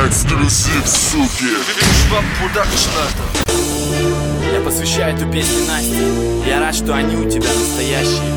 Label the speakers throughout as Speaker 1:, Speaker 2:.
Speaker 1: Эксклюзив, суки.
Speaker 2: Шваб Продакшн.
Speaker 3: Я посвящаю эту песню Насте. Я рад, что они у тебя настоящие.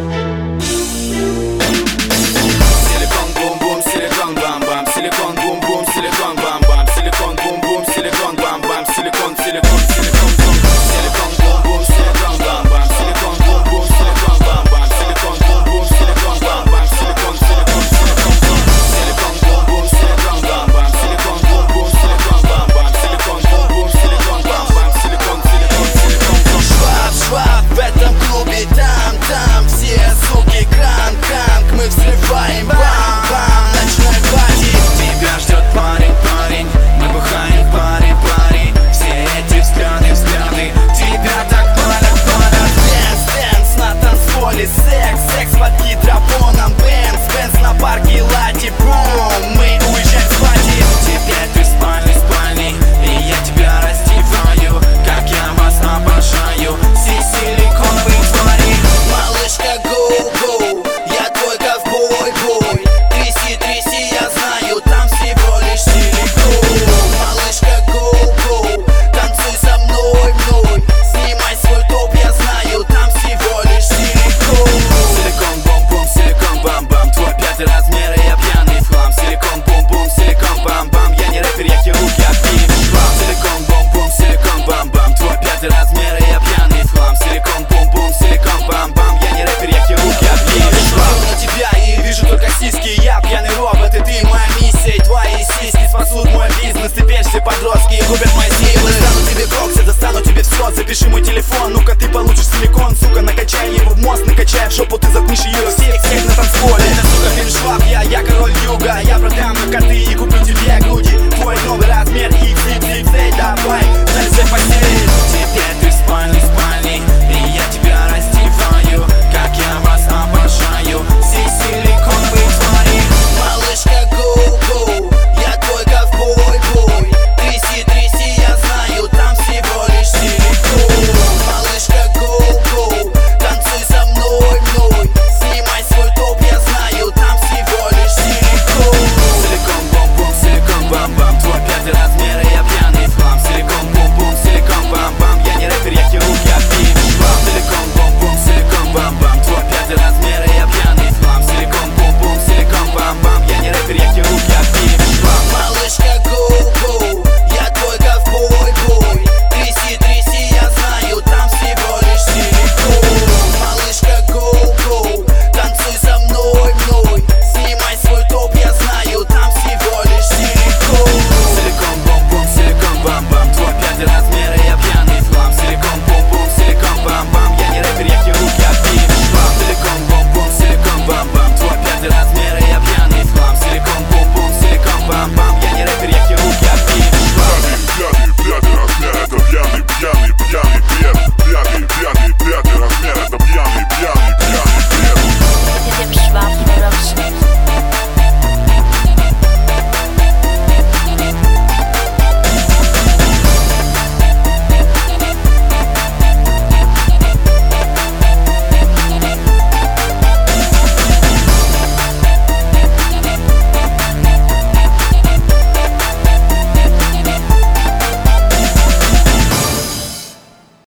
Speaker 3: Силикон бум-бум, силикон бам-бам, силикон бум-бум, силикон бам-бам, силикон бум-бум, силикон бам-бам, силикон, силикон, силикон, силикон бум-бум, силикон бам-бам, силикон бум-бум, силикон бам-бам, силикон бум-бум, силикон бам-бам, силикон, силикон, силикон, силикон бум-бум, силикон бам-бам, силикон бум-бум, силикон бам-бам, силикон бум-бум, силикон бам-бам, силикон, силикон, силикон.
Speaker 4: Шваб в этом клубе, там все суки, кранк, мы взрываем, бам-бам, ночной пати.
Speaker 3: Тебя ждет парень, мы бухаем парень, все эти взгляды, тебя так палят.
Speaker 4: Дэнс на танцполе, секс под гидропоном, Бенз на парке, лати, бум, мы уезжаем с пати.
Speaker 3: Теперь ты в спальне, и я тебя раздеваю, как я вас обожаю, все силиконовые твари.
Speaker 4: Малышка, гоу, я твой ковбой, бой. Тряси, я знаю, там всего лишь силикон. Малышка, гоу, танцуй со мной. Снимай свой топ, я знаю, там всего лишь силикон.
Speaker 3: Силикон бум-бум, силикон бам-бам, твой пятый размер, и я пьяный в хлам. Силикон бум-бум, силикон бам-бам, я не рэпер, я хирург, я пью шваб. Силикон бум-бум, силикон бам-бам, твой пятый размер, и я пьяный в хлам. Силикон бум-бум, силикон бам-бам, я не рэпер, я хирург, я пью шваб.
Speaker 4: На тебя и вижу только сиськи, я пьяный робот, и ты моя миссия. И твои сиськи спасут мой бизнес, ты пешцы, подростки губят мои силы. Достану тебе коксы, достану тебе все, запиши мой телефон, ну-ка ты получишь силикон, сука, накачай его в мозг, накачай в жопу, ты заткнешь ее, всех на танцполе. Это, сука, фильм Шваб, я король юга, я продам на коты и куплю тебе грудь.